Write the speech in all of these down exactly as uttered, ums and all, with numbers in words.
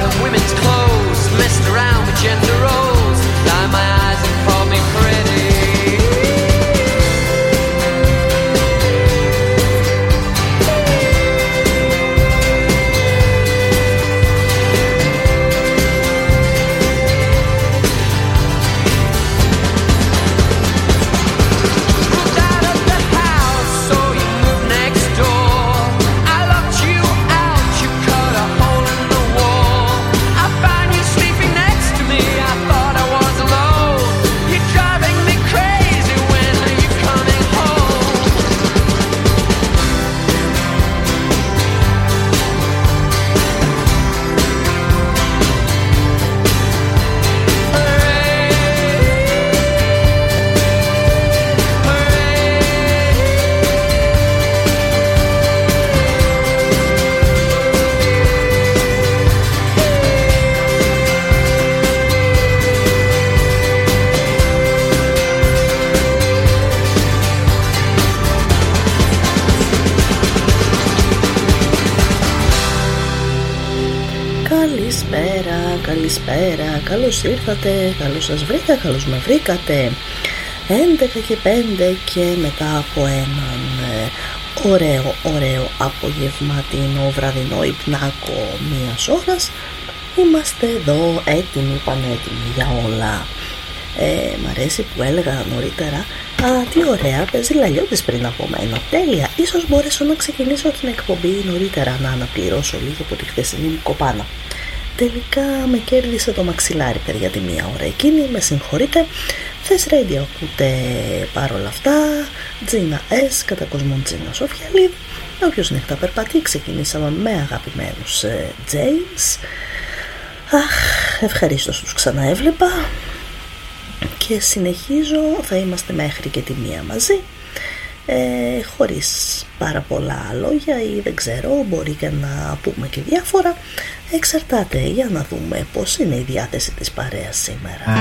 of women's clothes, messed around with gender roles, blind my eyes and called me pretty. Καλησπέρα, καλώς ήρθατε, καλώς σας βρήκα, καλώς με βρήκατε. έντεκα και πέντε και μετά από έναν ε, ωραίο, ωραίο απογευματινό βραδινό υπνάκο μίας ώρας, είμαστε εδώ έτοιμοι, πανέτοιμοι για όλα. Ε, μ' αρέσει που έλεγα νωρίτερα, α, τι ωραία, παίζει Λαλιώτης πριν από μένα, τέλεια. Ίσως μπορέσω να ξεκινήσω την εκπομπή νωρίτερα, να αναπληρώσω λίγο από τη χθεσινή μου κοπάνα. Τελικά με κέρδισε το μαξιλάρι, παιδιά, τη μία ώρα εκείνη, με συγχωρείτε. Θες Radio ακούτε παρόλα αυτά, Τζίνα S, κατά κοσμόν Τζίνα Σοφιαλίδη. Όποιος νύχτα περπατεί, ξεκινήσαμε με αγαπημένους ε, James. Αχ, ευχαρίστως τους ξαναέβλεπα. Και συνεχίζω, θα είμαστε μέχρι και τη μία μαζί. Ε, χωρίς πάρα πολλά λόγια ή δεν ξέρω, μπορεί και να πούμε και διάφορα, εξαρτάται, για να δούμε πως είναι η διάθεση της παρέας σήμερα.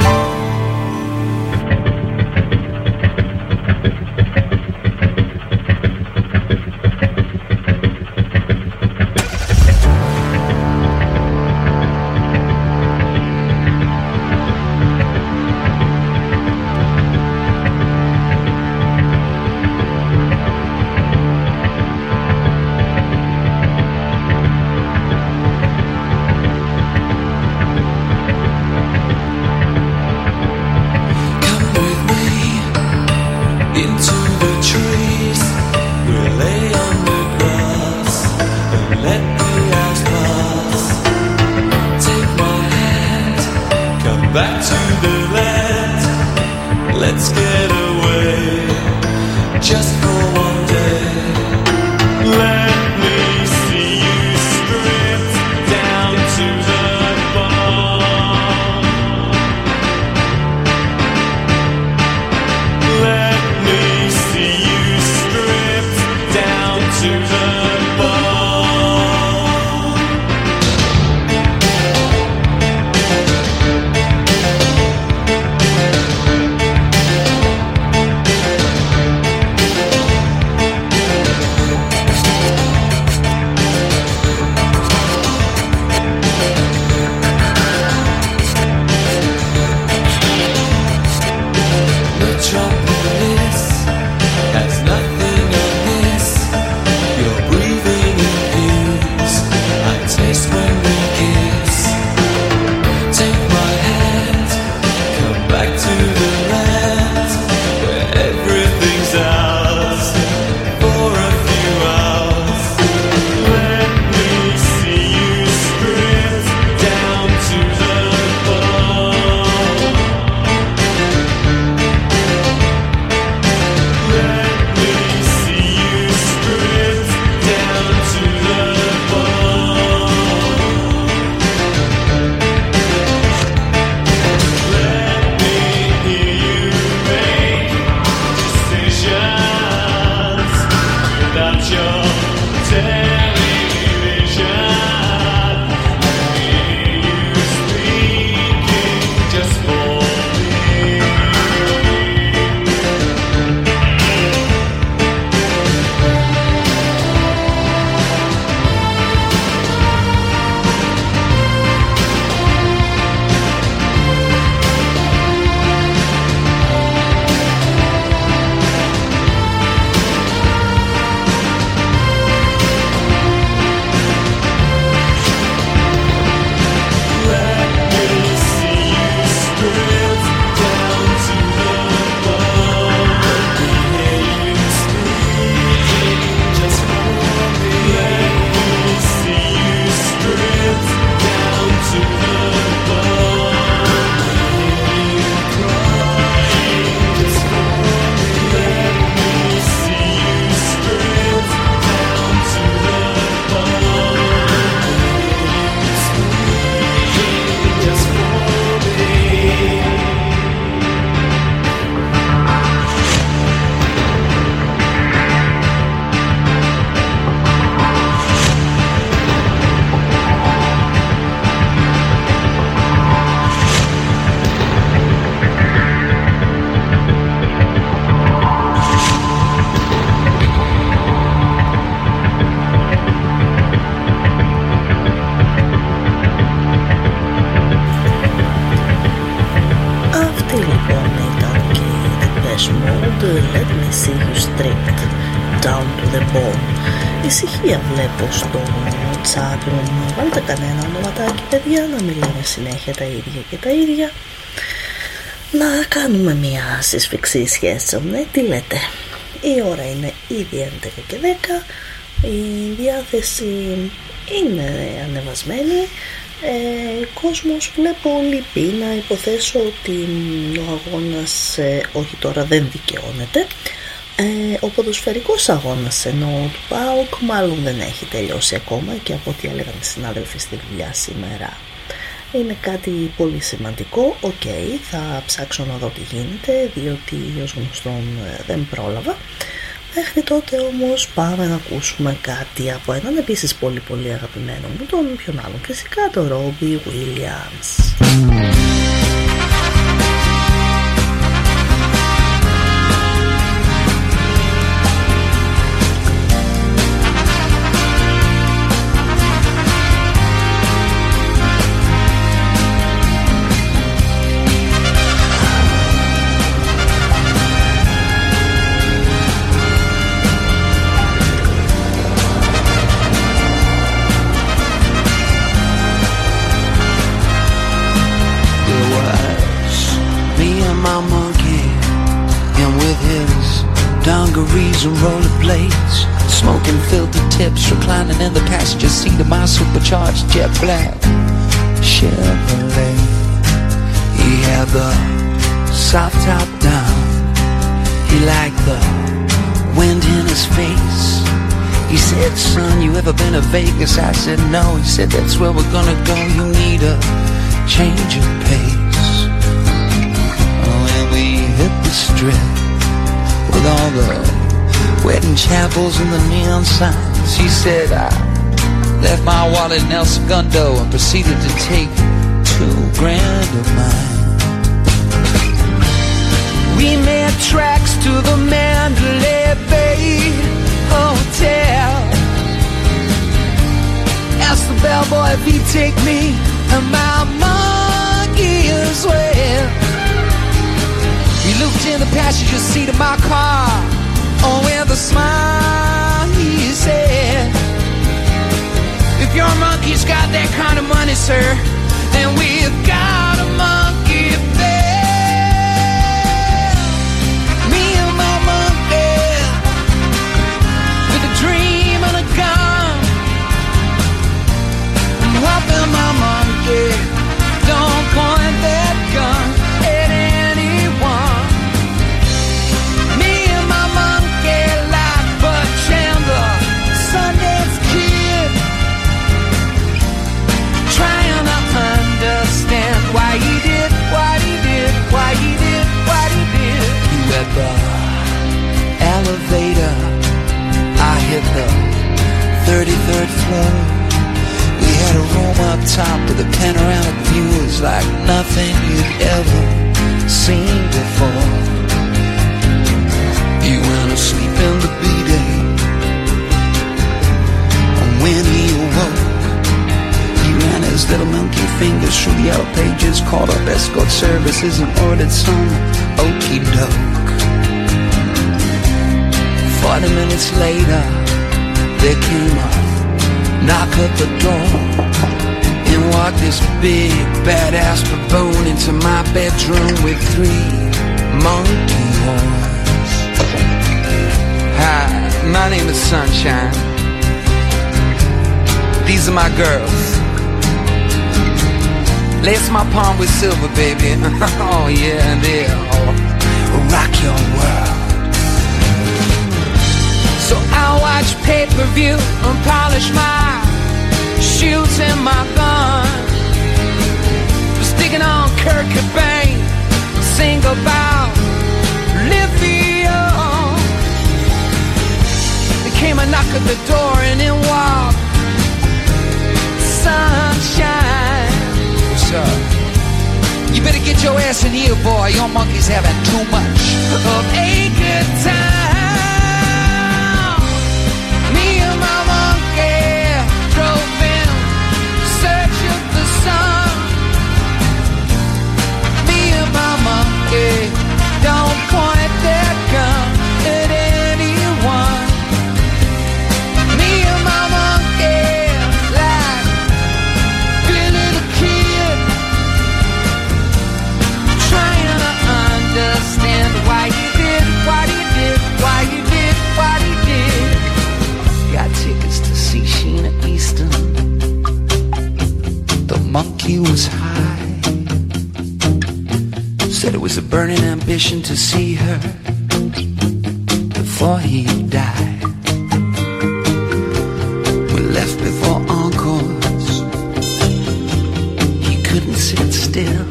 We'll be right back. εγώ. Ησυχία βλέπω στο chatroom. Βάλτε κανένα ονοματάκι, παιδιά, να μην λέμε συνέχεια τα ίδια και τα ίδια. Να κάνουμε μια συσφυξή σχέσεων, ναι, τι λέτε? Η ώρα είναι ήδη έντεκα και δέκα. Η διάθεση είναι ανεβασμένη. Ε, κόσμος βλέπω λυπή. Να υποθέσω ότι ο αγώνας ε, όχι τώρα δεν δικαιώνεται. Ε, ο ποδοσφαιρικός αγώνας ενώ του ΠΑΟΚ μάλλον δεν έχει τελειώσει ακόμα, και από ό,τι έλεγαν οι συνάδελφοι στη δουλειά σήμερα είναι κάτι πολύ σημαντικό. Οκ, okay, θα ψάξω να δω τι γίνεται, διότι ως γνωστόν δεν πρόλαβα. Μέχρι τότε όμως πάμε να ακούσουμε κάτι από έναν επίσης πολύ πολύ αγαπημένο μου, τον ποιον άλλον φυσικά, τον Robbie Williams. Dungarees and rollerblades, smoking filter tips, reclining in the passenger seat of my supercharged jet black Chevrolet. He had the soft top down, he liked the wind in his face. He said, son, you ever been to Vegas? I said, no. He said, that's where we're gonna go, you need a change of pace. Oh, and we hit the strip with all the wedding chapels and the neon signs. He said, I left my wallet in El Segundo and proceeded to take two grand of mine. We made tracks to the Mandalay Bay Hotel. Asked the bellboy if he'd take me and my monkey as well. He looked in the passenger seat of my car. Oh, with a smile he said, if your monkey's got that kind of money, sir, then we've got a monkey bed. Me and my monkey, with a dream and a gun. I'm hoping my monkey don't point that gun at anyone. Me and my monkey like Bud Chandler, Sundance Kid, trying to understand why he did, what he did, why he did, what he did. He read the elevator, I hit the thirty-third floor. We had a room up top with a panoramic view. It was like nothing you'd ever seen before. He went to sleep in the B-Day, and when he awoke, he ran his little monkey fingers through the yellow pages, called up escort services and ordered some okey-doke. Forty minutes later, there came a knock at the door, and walked this big badass baboon into my bedroom with three monkey horns. Hi, my name is Sunshine. These are my girls. Lace my palm with silver, baby. Oh yeah, and they'll rock your world. So I'll watch pay-per-view and polish my shoes and my gun. Sticking on Kurt Cobain, sing about lithium. There came a knock at the door and in walked Sunshine. What's up? You better get your ass in here, boy. Your monkey's having too much of a good time. Me and my monkey drove in search of the sun. Me and my monkey don't point that gun at anyone. monkey was high. Said it was a burning ambition to see her before he died. We left before encores. He couldn't sit still.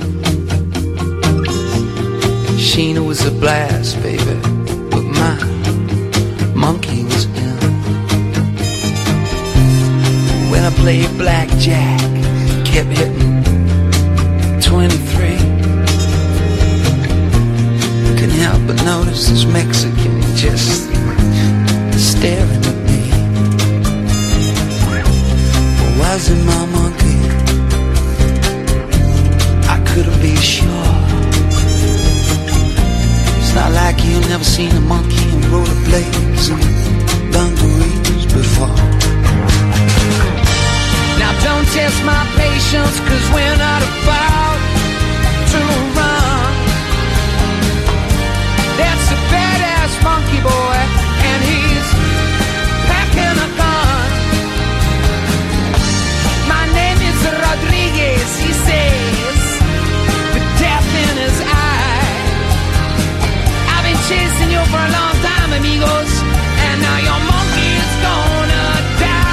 Sheena was a blast, baby, but my monkey was ill. When I played blackjack, kept hitting twenty-three. Couldn't help but notice this Mexican just staring at me. Well, was it my monkey? I couldn't be sure. It's not like you never seen a monkey in rollerblades and dungarees before. Now don't test my patience, cause we're not about to run. That's a badass monkey boy, and he's packing a gun. My name is Rodriguez, he says, with death in his eye. I've been chasing you for a long time, amigos, and now your monkey is gonna die.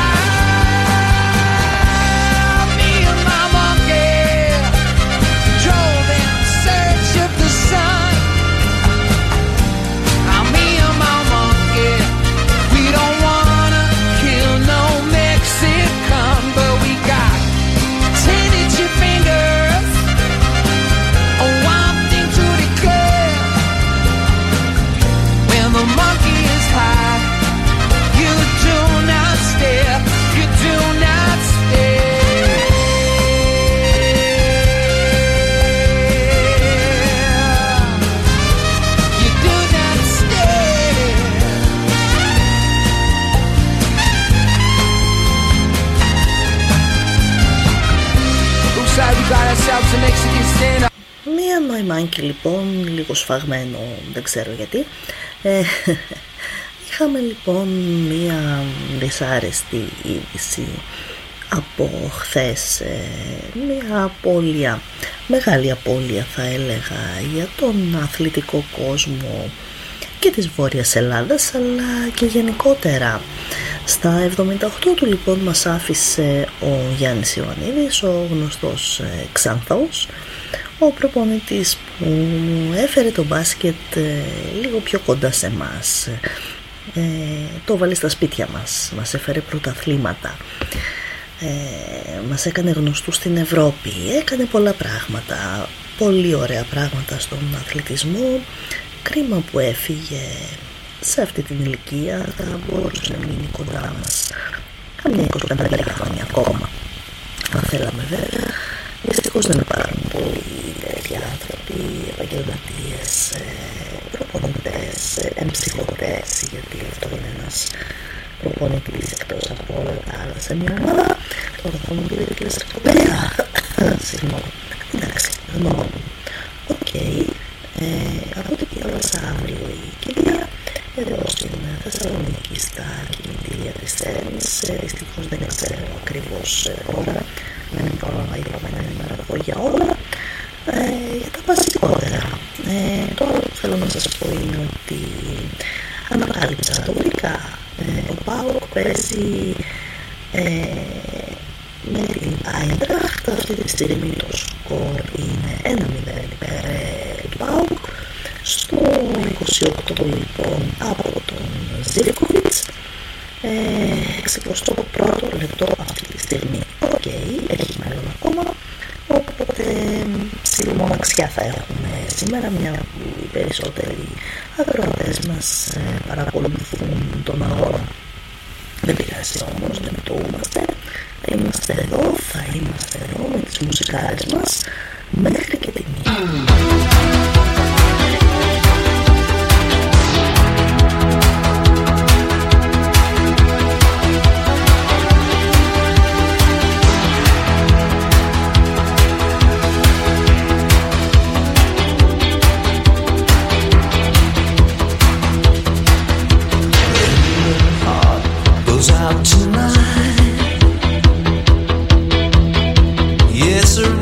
Μία μαϊμάνκι λοιπόν, λίγο σφαγμένο, δεν ξέρω γιατί. ε, Είχαμε λοιπόν μία δυσάρεστη είδηση από χθες, ε, μία απώλεια, μεγάλη απώλεια θα έλεγα, για τον αθλητικό κόσμο και της Βόρειας Ελλάδας, αλλά και γενικότερα. Στα εβδομήντα οκτώ του λοιπόν μας άφησε ο Γιάννης Ιωαννίδης, ο γνωστός ε, Ξανθός, ο προπονητής που έφερε το μπάσκετ ε, λίγο πιο κοντά σε μας, ε, το βάλε στα σπίτια μας, μας έφερε πρωταθλήματα, ε, μας έκανε γνωστούς στην Ευρώπη, έκανε πολλά πράγματα, πολύ ωραία πράγματα στον αθλητισμό. Κρίμα που έφυγε σε αυτή την ηλικία, θα μπορούσε να μείνει κοντά μας καμιά είκοσι πέντε χρόνια ακόμα, αν θέλαμε βέβαια. Δυστυχώς δεν υπάρχουν πολλοί τέτοιοι άνθρωποι, επαγγελματίες, προπονητές, εμψυχωτές, γιατί αυτό είναι ένας προπονητής εκτός από όλα τα άλλα σε μια ομάδα. Τώρα θα μου πείτε και σε εκπομπέα. Συγγνώμη, εντάξει, γνώμη. Οκ, από ό,τι διάβασα αύριο η κυρία εδώ στην Θεσσαλονίκη στα κινητήρια της Θέμης, δυστυχώς δεν ξέρω ακριβώς ώρα, δεν πρόλαβα, είπαμε να ενημερωθώ για όλα, ε, για τα βασικότερα. Ε, τώρα που θέλω να σας πω είναι ότι ανακάλυψα το βρήκα, ε, ο ΠΑΟΚ παίζει ε, με την Άιντραχτ. Αυτή τη στιγμή το σκορ είναι ένα μηδέν υπέρ του ΠΑΟΚ. Στο είκοσι οκτώ λοιπόν από τον Ζίβκοβιτς, εξηκοστό πρώτο λεπτό αυτή τη στιγμή. Οκ, okay, έχει μέλλον ακόμα, οπότε ψιλομοναξιά θα έχουμε σήμερα, μια που οι περισσότεροι ακροατές μας παρακολουθούν τον αγώνα. Δεν πειράζει όμως, δεν πτωούμαστε, θα είμαστε εδώ, θα είμαστε εδώ με τις μουσικάρες μας μέχρι και τη νύχτα. Out tonight, yes, sir.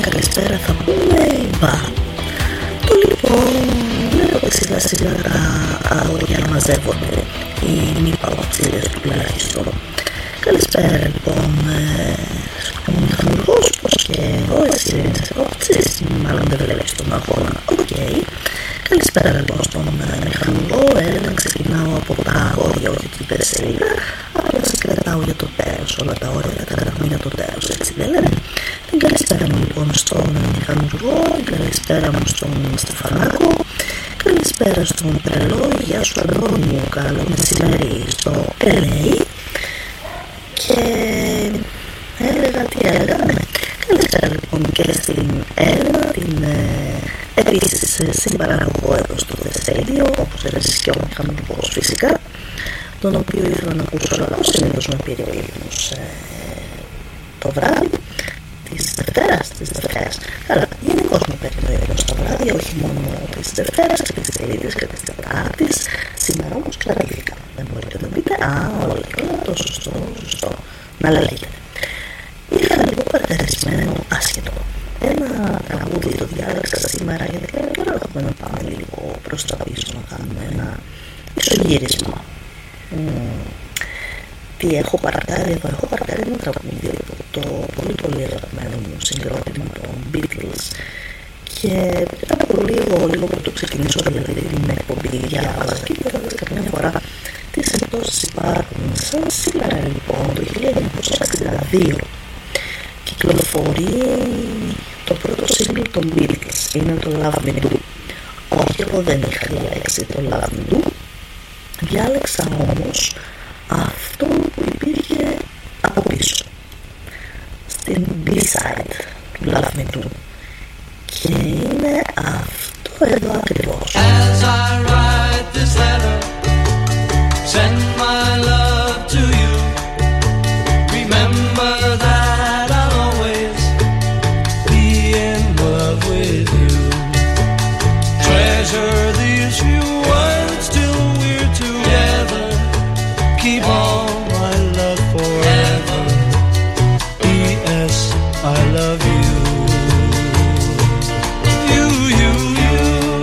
καλησπέρα θα πούμε μπα. Το λοιπόν βλέπω ότι σιγά σιγά τα αγόρια μαζεύονται, οι μη παπατσίδες τουλάχιστον. Καλησπέρα λοιπόν στον μηχανουργό σου, πως και εγώ, εσύ δεν είσαι παπατσής, μάλλον δεν βλέπεις τον αγώνα, οκ. Okay. Καλησπέρα λοιπόν στον μηχανουργό, έλεγα ξεκινάω από τα αγόρια, όχι την υπερσελίδα, αλλά σε κρατάω για το τέλος, όλα τα όρια τα κρατάμε για το τέλος, έτσι δεν λένε. Την καλησπέρα μου λοιπόν στον μηχανουργό, την καλησπέρα μου στον Στεφανάκο, καλησπέρα στον Τρελό, γεια σου Αντώνη μου, καλό μεσημέρι στο ελ έι. Και έλεγα τι έλεγαμε. Καλησπέρα λοιπόν και στην Έλληνα, την ε, επίσης συμπαραγωγό εδώ στο Θεσσαλείο, όπως έλεγες και ο μηχανικός φυσικά, τον οποίο ήθελα να ακούσω, αλλά ο συνήθως με πήρε ο ύπνος ε, το βράδυ της Δευτέρας, της Δευτέρας. Αλλά γενικώς με παίρνει το ύπνος το βράδυ, όχι μόνο της Δευτέρας και της Τρίτης και της Τετάρτης. Σήμερα όμως κρατήθηκα. Δεν μπορείτε να πείτε, α, όλα και όλα, το σωστό, σωστό. Να λέγεται. Είχα λίγο παρατηρησμένο άσχετο. Ένα τραγούδι το διάλεξα σήμερα γιατί τώρα έχουμε να πάμε λίγο προς τα πίσω, να κάνουμε ένα ισογύρισμα. Mm. Τι έχω παρατάρει εδώ, έχω παρατάρει ένα τραγούδι από το πολύ πολύ αγαπημένο μου συγκρότημα των Beatles και μετά από λίγο, λίγο που το ξεκινήσω δηλαδή την εκπομπή διάβαζα και διάβαζα καμιά φορά τι συμπτώσεις υπάρχουν. Σαν σήμερα λοιπόν το χίλια εννιακόσια εξήντα δύο κυκλοφορεί το πρώτο single των Beatles, είναι το Love Me Do. Όχι, εγώ δεν είχα διαλέξει το Love Me Do, διάλεξα όμως αυτό που υπήρχε από πίσω στην B-side του Love Me Do και είναι αυτό εδώ ακριβώς. As I write this letter, send my love to you. Remember that I'll always be in love with you. Treasure these few words till we're together. Keep all my love forever. P S I love you. You, you, you.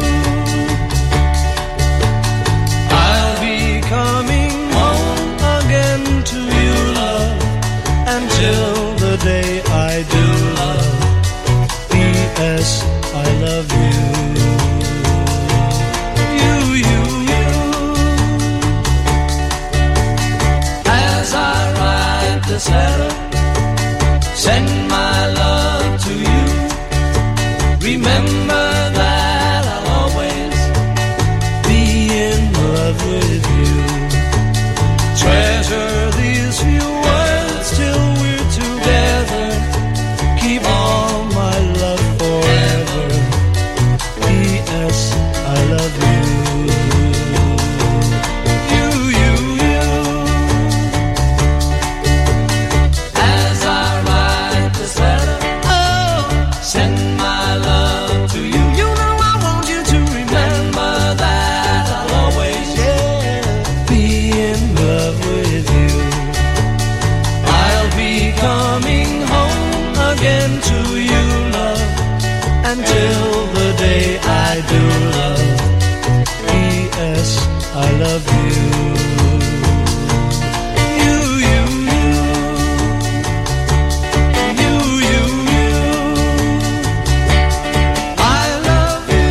I'll be coming home again to you, love, until the day I do, love. P S I love you. You, you, you. As I write this letter, send my love to you. Remember that I'll always be in love with you. Treasure these few words till we're together. Keep all my love forever. P S I love you. You, you, you. As I write this letter, oh, send my love to you. You know I want you to remember that I'll always, yeah, be in love with you. I'll be coming home again to you, love, until the day I do, love. P S I love you. You, you, you. You, you, you. I love you.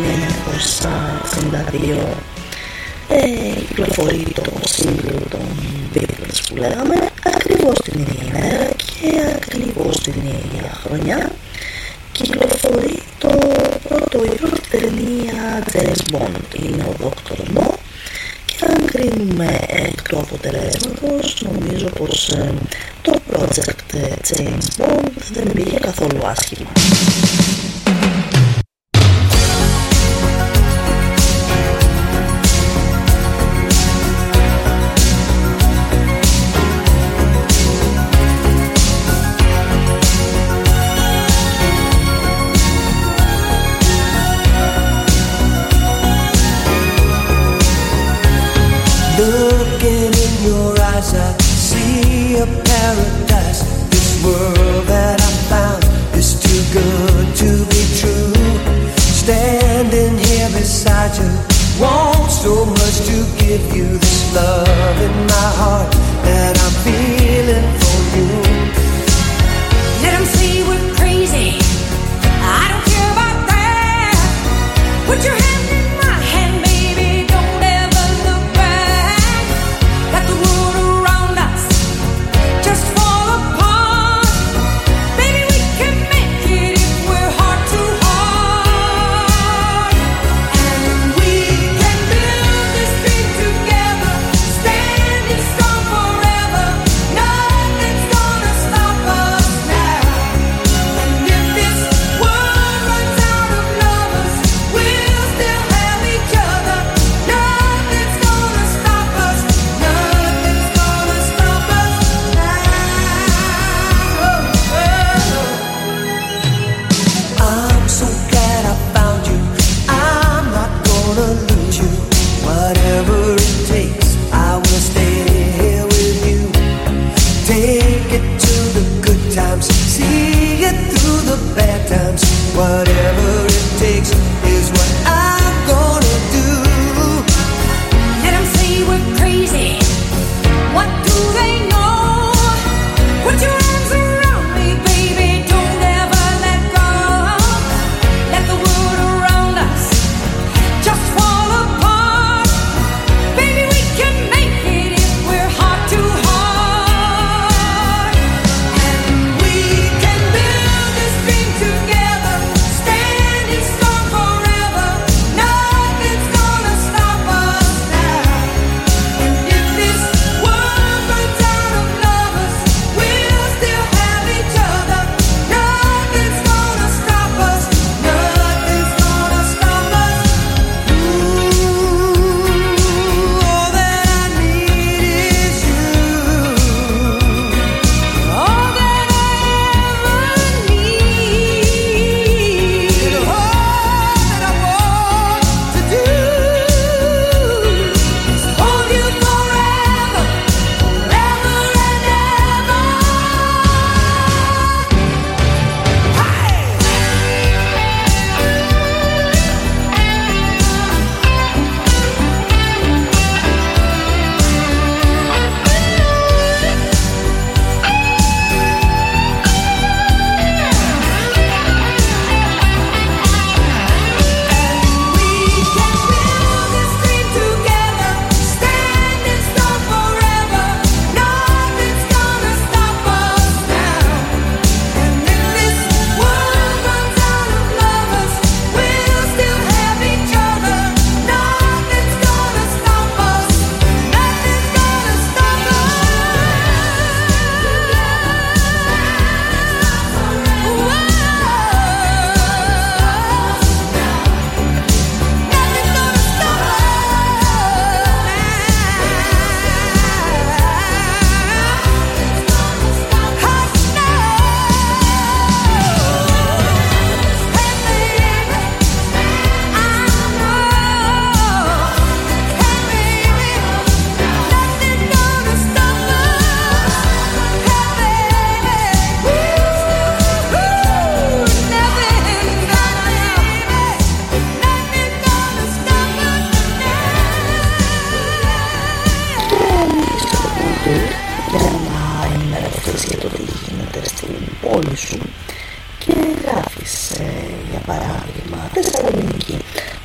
χίλια εννιακόσια εξήντα δύο ε, κυκλοφορεί το σύγκλιο των Beatles που λέγαμε, ακριβώς την ίδια ημέρα και ακριβώς την ίδια χρονιά κυκλοφορεί το πρώτο, η πρώτη ταινία James Bond, είναι ο Δόκτωρ No, και αν κρίνουμε εκ του αποτελέσματος νομίζω πως ε, το project James Bond δεν πήγε καθόλου άσχημα. Looking in your eyes, I see a paradise. This world that I found is too good to be true. Standing here beside you, want so much to give you this love in my heart that I'm feeling for you. Let them say we're crazy, I don't care about that. Put your hand in my hand, baby, don't ever look back. Let the world around us just fall apart. Baby, we can make it if we're heart to heart. And we can build this dream together, standing strong forever. Nothing's gonna stop us now. And if this world runs out of lovers, we'll still have each other. Nothing's gonna stop us. Nothing's gonna stop us now. I'm so glad I found you. I'm not gonna lose you. Whatever it takes, I will stay here with you. Take it to the good times, see it through the bad times. Whatever it takes is what I'm gonna do. Let them say we're crazy. What do they know? Put your arms around me, baby. Don't ever let go. Let the world around us just fall apart. Baby, we can make it if we're heart to heart. And we can build this dream together, standing strong forever. Nothing's gonna stop us now. And if this world runs out of lovers, we'll still have each other. Nothing's gonna stop us. Nothing's gonna stop us. Ooh, all that I need is you. All that I ever need. And all that I want to do Is hold you forever, forever and ever. We can build this dream together, standing strong forever. Nothing's gonna stop us now. And if this world runs out of lovers, we'll still have each other. Nothing's gonna stop us. Nothing's gonna stop Για να ενημερωθείς για το τι γίνεται στην πόλη σου και γράφεις ε, για παράδειγμα Θεσσαλονίκη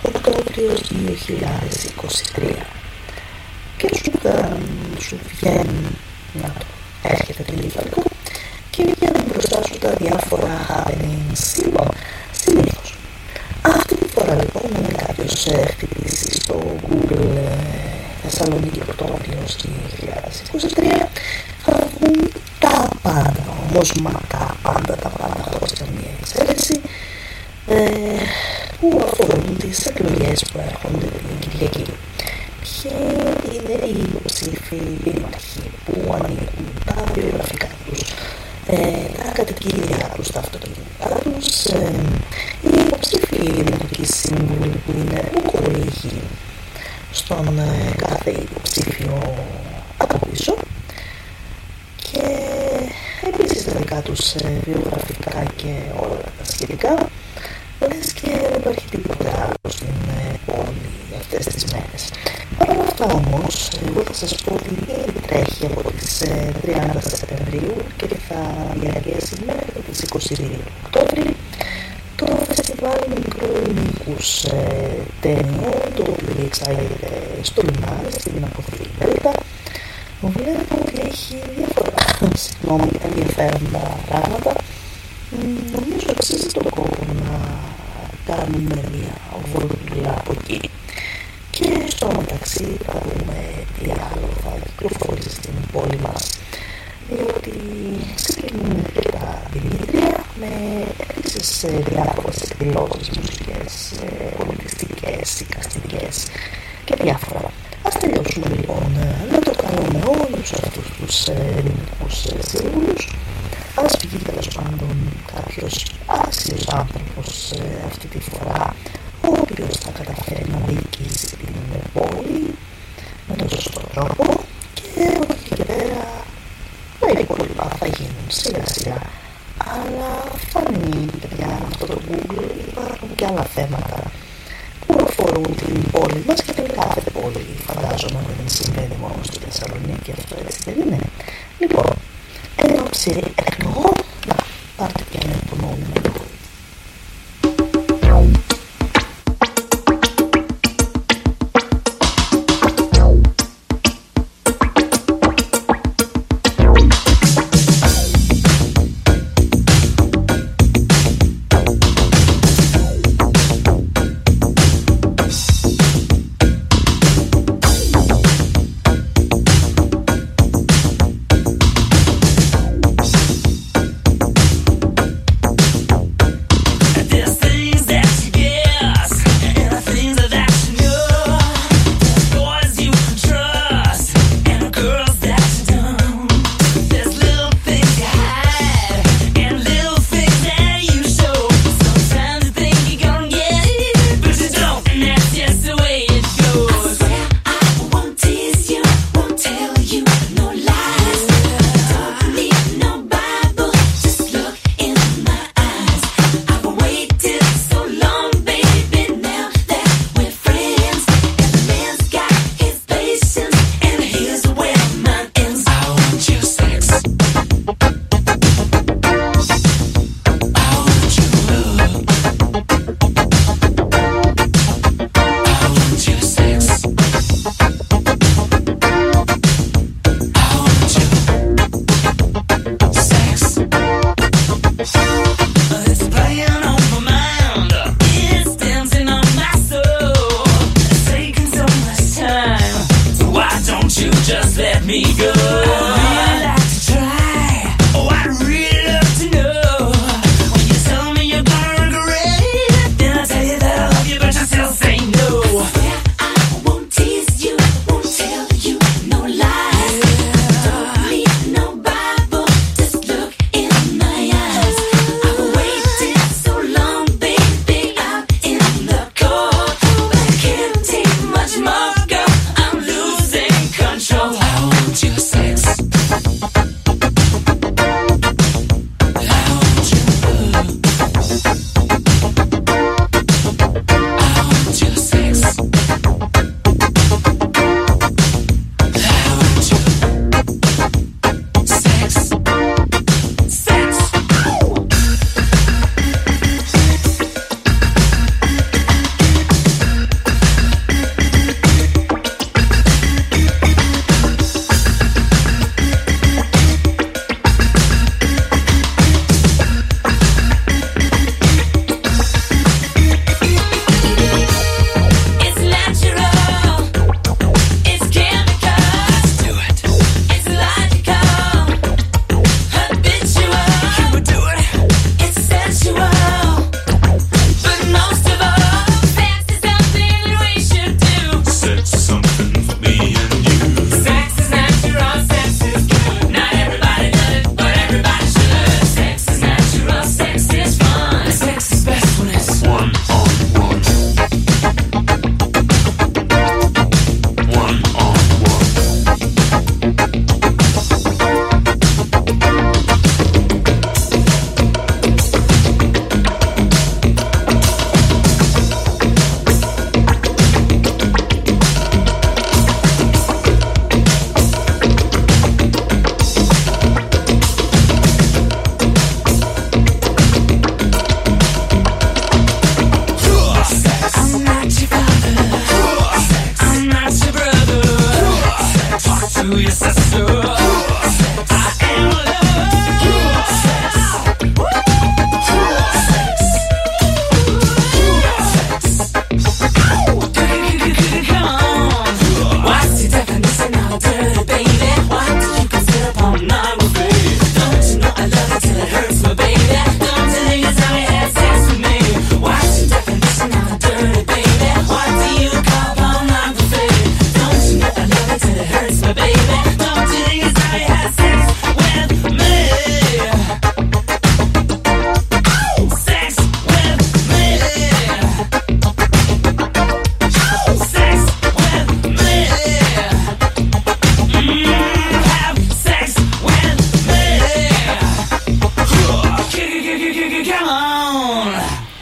Μάρτιος δύο χιλιάδες είκοσι τρία. Και σου, τα, σου βγαίνουν, να το έρχεται τελείω και βγαίνουν μπροστά σου τα διάφορα happenings. Λοιπόν, συνήθως. Αυτή τη φορά λοιπόν, αν κάποιος χτυπήσει στο Google ε, Θεσσαλονίκη Οκτώβριος δύο χιλιάδες είκοσι τρία, θα βγουν τα πάντα, όμως μα τα πάντα, τα πάντα χωρίς καμία εξαίρεση, ε, που αφορούν τις εκλογές που έρχονται την Κυριακή. Ποιοι είναι οι υποψήφοι δήμαρχοι που ανήκουν τα βιογραφικά τους, ε, τα κατοικίδια τους, τα αυτοκίνητά τους, ε, οι υποψήφοι δημοτικοί σύμβουλοι που είναι ουκολίγοι στον ε, κάθε υποψήφιο από πίσω, και επίσης τα δικά τους ε, βιογραφικά και όλα τα σχετικά. Λες και δεν υπάρχει τίποτα άλλο στην ε, πόλη αυτές τις μέρες. Παρ' όλα αυτά όμως, εγώ θα σας πω ότι ήδη τρέχει από τις ε, τριάντα Σεπτεμβρίου και θα διαρκέσει μέχρι τις είκοσι δύο Οκτώβρη το φεστιβάλ μικροελληνικούς ε, ταινιών, το οποίο διεξάγεται στο λιμάνι, στην αποθήκη Δέλτα. Βλέπω ότι έχει διάφορα συγγνώμη, ενδιαφέροντα πράγματα. Νομίζω αξίζει τον κόπο να κάνουμε μια βολτούλα από εκεί. Και στο μεταξύ θα δούμε τι άλλο θα κυκλοφορήσει στην πόλη μας, διότι ξεκινούν και τα Δημήτρια με επίσης διάφορες εκδηλώσεις μουσικές, πολιτιστικές, εικαστικές και διάφορα. Ας τελειώσουμε λοιπόν με το καλό με όλους αυτούς τους ελληνικούς σύμβουλους. Ας βγει τέλος πάντων κάποιος άξιος άνθρωπος αυτή τη φορά, ο οποίος θα καταφέρει να διοικήσει την πόλη με τον σωστό τρόπο, και από εκεί και πέρα τα υπόλοιπα θα γίνουν σιγά σιγά. Αλλά φανεί, παιδιά, με αυτό το Google υπάρχουν και άλλα θέματα που αφορούν την πόλη μας και την κάθε πόλη. Φαντάζομαι δεν συμβαίνει μόνο στη Θεσσαλονίκη, αυτό έτσι δεν είναι? Λοιπόν, εν ώψη εκλογών, να πάρτε πια ένα υπονόμιο. yes I do. I am a lover. Sex. Come on. What's the definition of dirty, baby? What do you consider pornography? Don't you know I love it till it hurts my baby? Don't you think it's how you have sex with me? What's the definition of dirty, baby? What do you call pornography? Don't you know I love it till it hurts my baby? Don't you think it's how you have sex with me? Sex with me. Sex with me. Mm, have sex with me. Come on.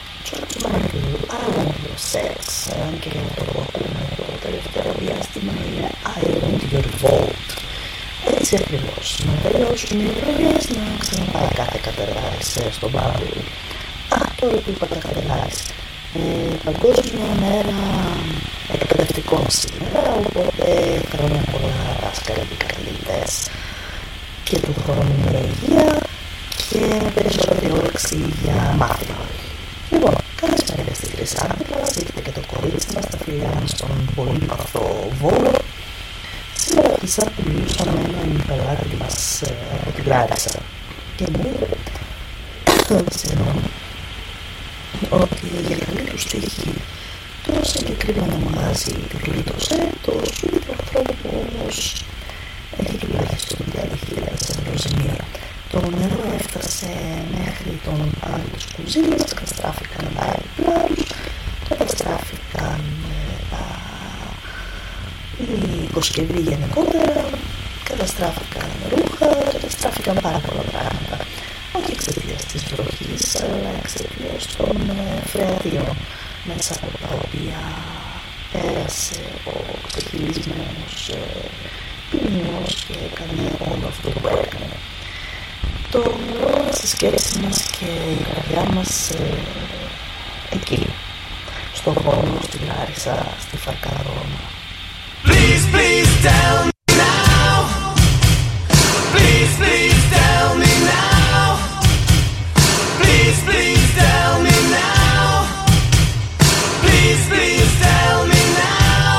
Σεξ, αν και το ακούμε το τελευταίο διάστημα, είναι I want your vote. Έτσι ακριβώς, να τελειώσουν οι εκλογές, να ξαναπάει κάθε κατεργάρης στον Παύλο. Α, τώρα που είπα τα κατεργάρης, ε, Παγκόσμια Μέρα Εκπαιδευτικών σήμερα, οπότε χρόνια πολλά δάσκαλοι καθηγητές και του χρόνου με υγεία και περισσότερη όρεξη για μάθημα. Λοιπόν, καλησπέρα στη Χρυσάνθη μας, ήρθε και το κορίτσι μας, τα φιλιά μας στον πολύπαθο Βόλο. Σήμερα φυσά που μιλούσαμε έναν πελάτη μας ε, από την Λάρισα και μου είπε συγγνώμη ότι για καλή του στοίχη το συγκεκριμένο μαγάζι τη γλίτωσε, το σπίτι του ανθρώπου που όμως έχει τουλάχιστον δύο χιλιάδες ευρώ ζημία. Το νερό έφτασε μέχρι τον πάλι της κουζίνας, καταστράφηκαν τα αεροπλάνους, καταστράφηκαν τα... η υποσκευή γενικότερα, καταστράφηκαν ρούχα, καταστράφηκαν πάρα πολλά πράγματα. Όχι εξαιτίας της βροχής, αλλά εξαιτίας των φρεατίων μέσα από τα οποία πέρασε ο ξεχυλισμένος ποινιός και έκανε όλο αυτό που έκανε. Το νερό στη σκέψη μας και η καρδιά μας ε, εκεί, στο Βόλο, στη Λάρισα, στη Φαρκαδόνα. Please, please tell me now. Please, please tell me now. Please, please tell me now. Please, please tell me now.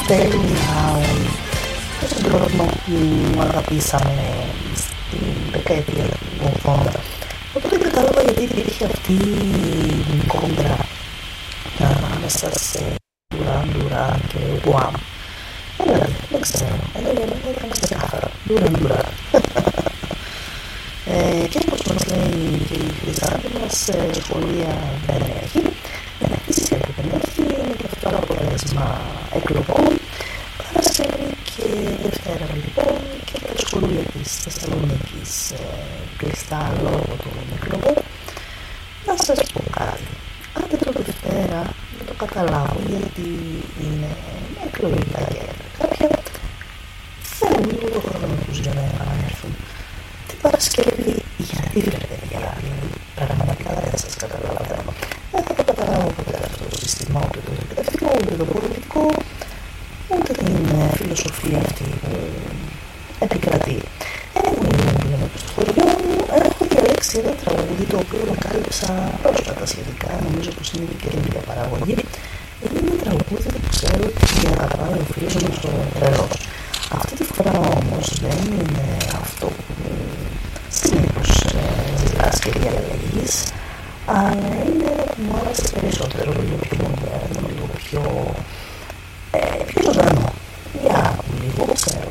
τέλεια στον τρόπο που αγαπήσαμε στην δεκαετία του ογδόντα. Οπότε κατάλαβα γιατί υπήρχε αυτή η κόντρα ανάμεσα σε Duran Duran και Wham. Δηλαδή, δεν ξέρω, ήταν ξεκάθαρα, Duran Duran. Και όπως μας λέει και η Χρυσάντη μας, σχολεία δεν έχει. Ναι, φυσικά και δεν έχει, είναι και αυτό το αποτέλεσμα εκλογών. Παρασκευή και Δευτέρα λοιπόν και τα σχολεία της Θεσσαλονίκης κλειστά λόγω των εκλογών. Να σας πω κάτι. Άντε το Δευτέρα να το καταλάβω γιατί είναι εκλογικά και κάποια θέλουν λίγο το χρόνο τους για να έρθουν. Την Παρασκευή γιατί βλέπετε για δηλαδή πραγματικά δεν σας καταλαβαίνω. Δεν θα το καταλάβω ποτέ αυτό το σύστημα ούτε το εκπαιδευτικό ούτε το πολιτικό ούτε την φιλοσοφία αυτή που επικρατεί. Εγώ είμαι στο χωριό μου, έχω διαλέξει ένα τραγούδι το οποίο ανακάλυψα πρόσφατα σχετικά, νομίζω πως είναι και καινούργια παραγωγή. Είναι ένα τραγούδι που ξέρω ότι αγαπάει ο φίλος μου στο τρελός. Αυτή τη φορά όμως δεν είναι αυτό που συνήθως ζητάς και διαλέγεις, αλλά είναι ένα που μου άρεσε περισσότερο, λίγο πιο μοντέρνο, λίγο πιο, ε, πιο ζωντανό. Για λίγο ξέρω